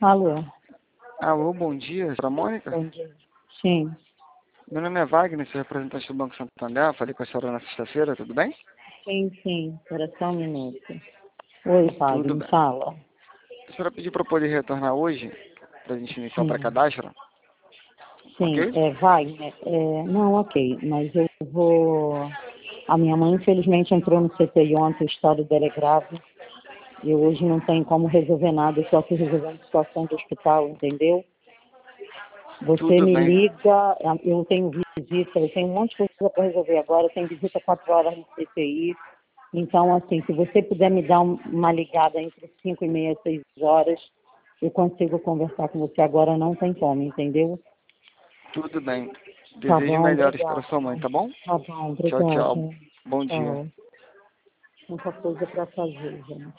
Alô, Alô, bom dia, senhora Mônica? bom dia. Sim, Meu nome é Wagner, sou representante do Banco Santander. Falei com a senhora na sexta-feira, tudo bem? sim, espera só um minuto. Oi, Tudo Wagner, bem. fala. A senhora pediu para poder retornar hoje, para a gente iniciar o Sim, pré-cadastro, sim, ok? Wagner, não, ok, mas eu vou... A minha mãe, infelizmente, entrou no CTI ontem, o estado dela é grave, e hoje não tem como resolver nada, eu só estou resolvendo situação de hospital, entendeu? Você Tudo me bem. liga, eu tenho visita, eu tenho um monte de coisa para resolver agora, eu tenho visita 4 horas no CTI. Então, assim, se você puder me dar uma ligada entre 5h30 e 6 horas, eu consigo conversar com você. Agora não tem como, entendeu? Tudo bem. Tá Desejo bom, melhores para obrigada. sua mãe, tá bom? Tá bom, Tchau, obrigada. tchau. Bom dia. Tchau. Muita coisa para fazer, gente.